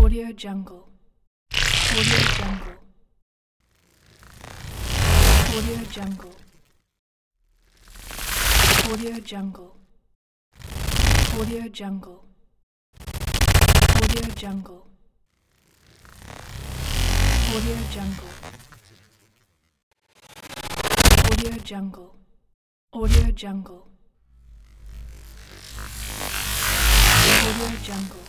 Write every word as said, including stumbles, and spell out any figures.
Audio Jungle. Audio Jungle. Audio Jungle. Audio Jungle. Audio Jungle. Audio Jungle. Audio Jungle. Audio Jungle. Audio Jungle. Audio Jungle.